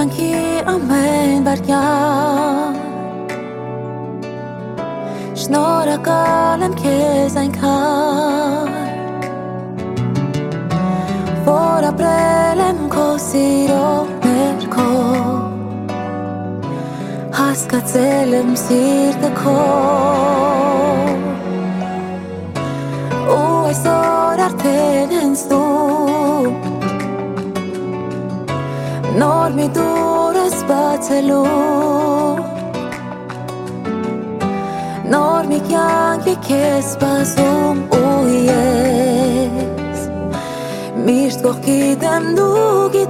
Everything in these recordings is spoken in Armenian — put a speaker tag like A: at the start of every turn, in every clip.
A: կյանքի ամեն վարքյան Շնորհակալ եմ քեզ այնքան Որ ապրել եմ քո սիրո ներքո Հասկացել եմ սիրտը քո Ու այսօր արդեն հենց դու Նոր մի դուր ես բացելու Նոր մի կյանք է քեզ սպասում ու ես Միշտ կողքիդ եմ դու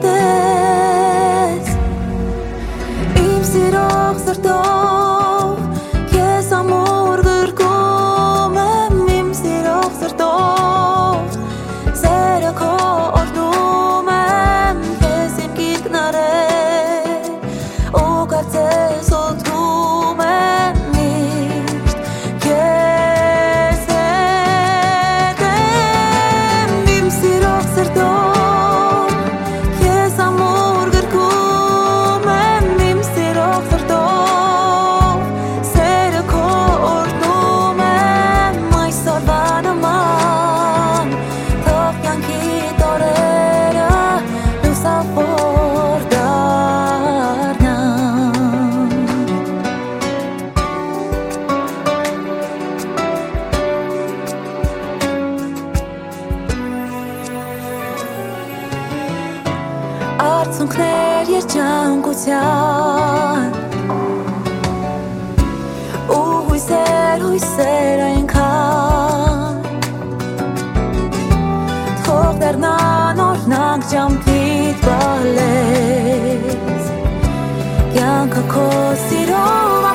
A: գիտես Իմ սիրող սրտով Քեզ ամուր գրկում եմ Իմ սիրող սրտով Սերը քո օրհնում եմ Քեզ իմ գիտնարել Ու կարծես օդում եմ միշտ Քեզ հետ եմ Իմ սիրող սրտով Քեզ ամուր գրկում եմ Իմ սիրող սրտով Սերը քո օրհնում եմ Այսօրվա նման Թող կյանքիդ օրերը լուսավոր դառնան Արցունքներ երջանկության Ու հույսեր այնքան Թող դառնան օրհնանք ջամփիդ բալես Կյանքը քո սիրով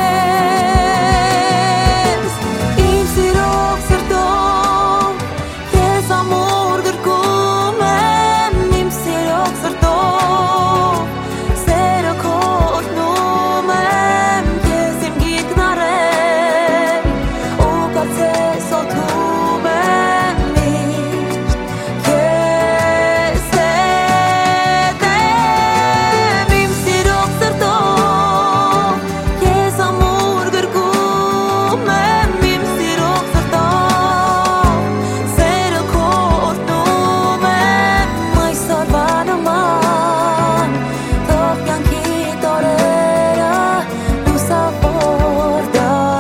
A: ապրես Իմ սիրող սրտով Քեզ ամուր գրկում եմ Իմ սիրող սրտով Սերը քո օրհնում եմ Քեզ իմ գիտնարել Ու կարծես օդում եմ միշտ Քեզ հետ եմ Իմ սիրող սրտով Քեզ ամուր գրկում եմ Իմ սիրող սրտով Սերը քո օրհնում եմ Այսօրվա նման Թող կյանքիդ օրերը լուսավոր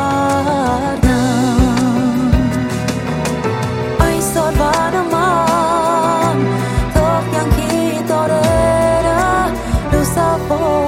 A: դառնան Այսօրվա նման Թող կյանքիդ օրերը լուսավոր